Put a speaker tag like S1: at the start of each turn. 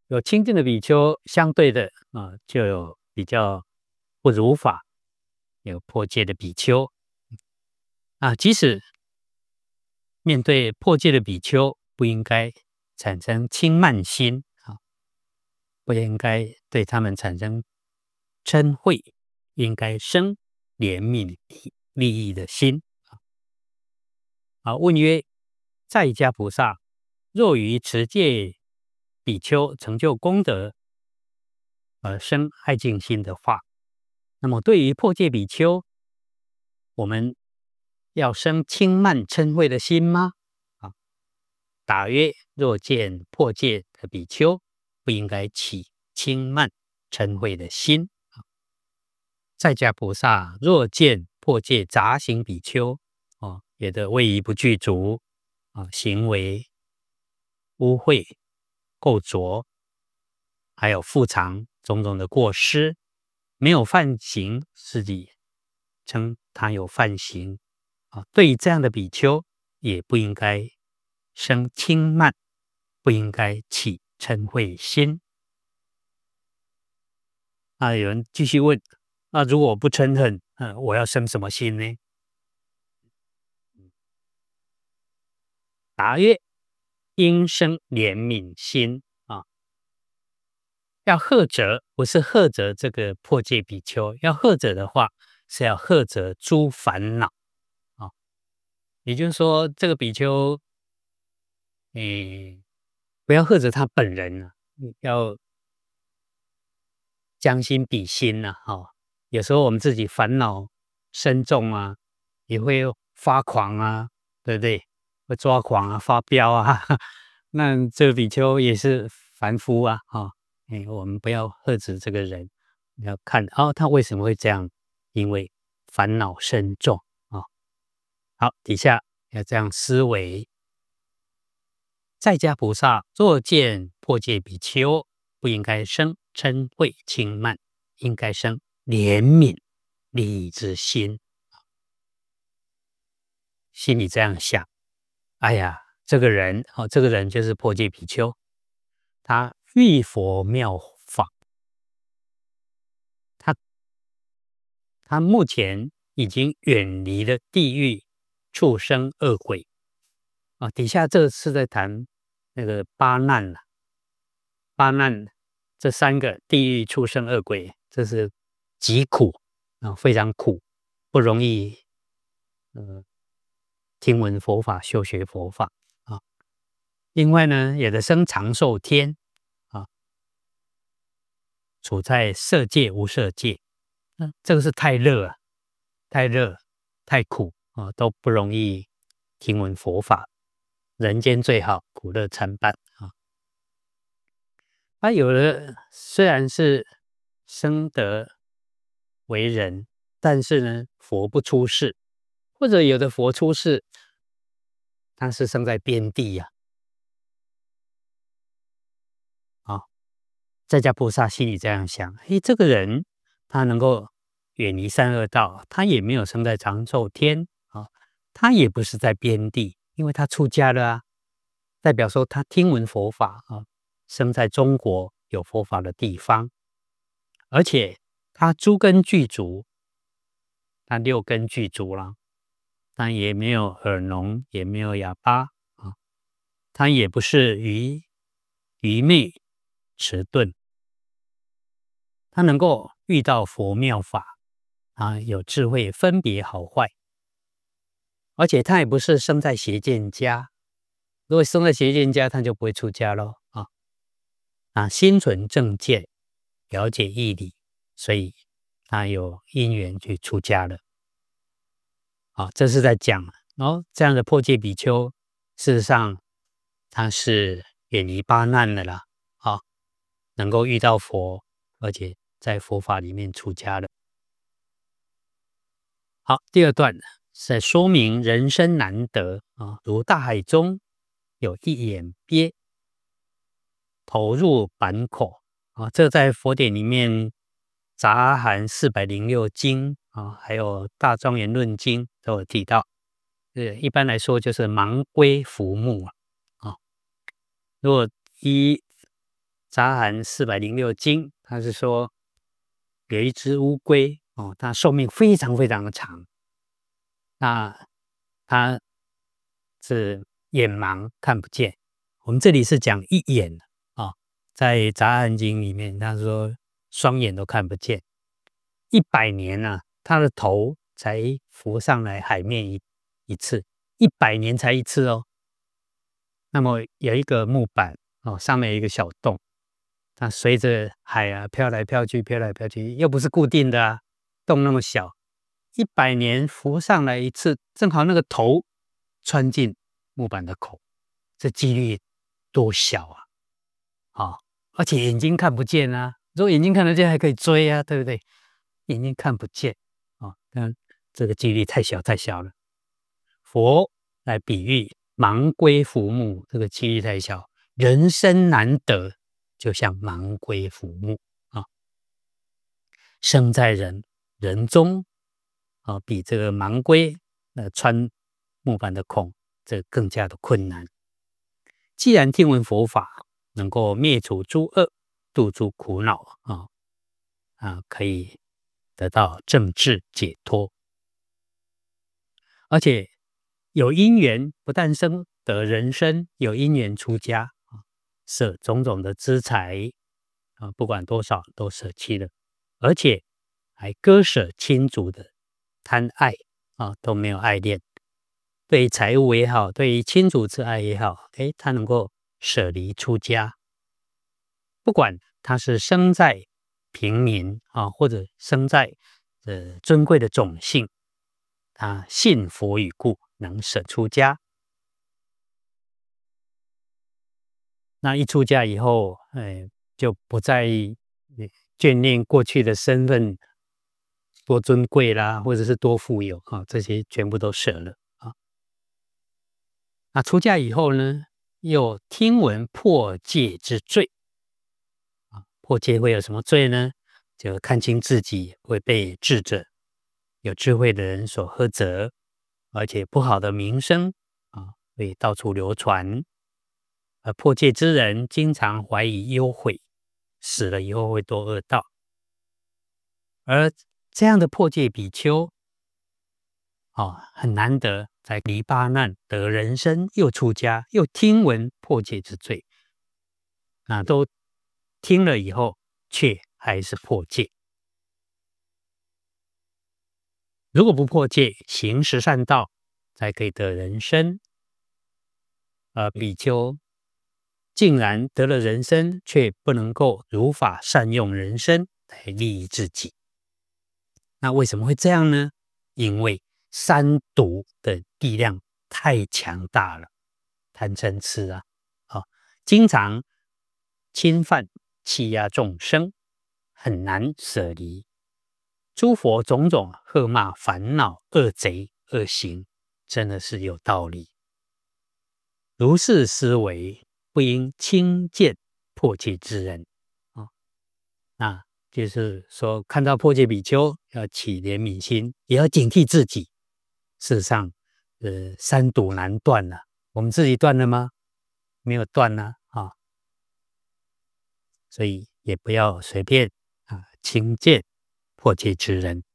S1: 有清净的比丘，相对的就有比较不如法，有破戒的比丘即使面对破戒的比丘，不应该产生轻慢心不应该对他们产生嗔恚，应该生怜悯利益的心问曰：在家菩萨若于持戒比丘成就功德而生爱敬心的话，那么对于破戒比丘，我们要生轻慢嗔恚的心吗？答曰：若见破戒的比丘，不应该起轻慢嗔恚的心在家菩萨若见破戒杂行比丘也的位移不具足行为污秽垢浊，还有复藏种种的过失，没有犯行，自己称他有犯行对于这样的比丘，也不应该生轻慢，不应该起嗔恚心有人继续问如果我不嗔恨我要生什么心呢？答曰：应生怜悯心要呵责，不是呵责这个破戒比丘，要呵责的话是要呵责诸烦恼也就是说这个比丘不要呵责他本人要将心比心有时候我们自己烦恼深重也会发狂对不对？会抓狂发飙那这个比丘也是凡夫我们不要呵责这个人，要看他为什么会这样，因为烦恼深重好，底下要这样思维：在家菩萨若见破戒比丘，不应该生嗔恚轻慢，应该生怜悯利益之心。心里这样想，哎呀，这个人就是破戒比丘，他遇佛妙法，他目前已经远离了地狱、畜生、恶鬼底下这是在谈那个八难八难这三个地狱、畜生、恶鬼，这是极苦非常苦，不容易听闻佛法、修学佛法另外呢，有的生长寿天处在色界、无色界，这个是太热太苦都不容易听闻佛法。人间最好，苦乐参半有的虽然是生得为人，但是呢，佛不出世，或者有的佛出世，他是生在边地在家菩萨心里这样想：这个人他能够远离三恶道，他也没有生在长寿天他也不是在边地，因为他出家了代表说他听闻佛法生在中国有佛法的地方，而且他诸根具足，他六根具足了，但也没有耳聋，也没有哑巴他也不是愚昧迟钝，他能够遇到佛妙法有智慧分别好坏，而且他也不是生在邪见家，如果生在邪见家，他就不会出家咯心存正见，了解义理，所以他有因缘去出家了这是在讲这样的破戒比丘，事实上他是远离八难的啦能够遇到佛，而且在佛法里面出家了。好，第二段是在说明人生难得如大海中有一眼鳖投入板口这在佛典里面杂含406经还有大庄严论经都有提到一般来说就是盲龟浮木如果依杂含406经，它是说有一只乌龟哦，它寿命非常非常的长，那它是眼盲看不见。我们这里是讲一眼啊，在杂含经里面，他说双眼都看不见，100年啊，它的头才浮上来海面一次，100年才一次哦。那么有一个木板哦，上面有一个小洞，它随着海啊飘来飘去，飘来飘去，又不是固定的啊，洞那么小，100年浮上来一次，正好那个头穿进木板的口，这几率多小啊！啊，而且眼睛看不见啊，如果眼睛看得见还可以追啊，对不对？眼睛看不见啊，但这个几率太小太小了。佛来比喻盲龟浮木，这个几率太小，人生难得，就像盲龟浮木啊，生在人中啊，比这个盲龟穿木板的孔，这更加的困难。既然听闻佛法能够灭除诸恶，度诸苦恼可以得到正智解脱，而且有因缘，不但生得人身，有因缘出家舍种种的资财不管多少都舍弃了，而且还割舍亲族的贪爱都没有爱恋，对财物也好，对亲族之爱也好，他能够舍离出家，不管他是生在平民或者生在尊贵的种姓，他信佛语故，能舍出家。那一出家以后，就不再眷恋过去的身份多尊贵啦，或者是多富有这些全部都舍了啊。那出家以后呢，又听闻破戒之罪破戒会有什么罪呢？就看清自己会被智者、有智慧的人所呵责，而且不好的名声会到处流传。而破戒之人经常怀疑忧悔，死了以后会堕恶道。而这样的破戒比丘很难得在黎巴难得人身，又出家，又听闻破戒之罪，都听了以后，却还是破戒。如果不破戒，行十善道，才可以得人身。比丘竟然得了人身，却不能够如法善用人身来利益自己。那为什么会这样呢？因为三毒的力量太强大了，贪嗔痴经常侵犯欺压众生，很难舍离。诸佛种种喝骂烦恼恶贼恶行，真的是有道理。如是思维，不应轻贱破戒之人那就是说，看到破戒比丘要起怜悯心，也要警惕自己。事实上，三毒难断了，我们自己断了吗？没有断呢所以也不要随便轻贱破戒之人。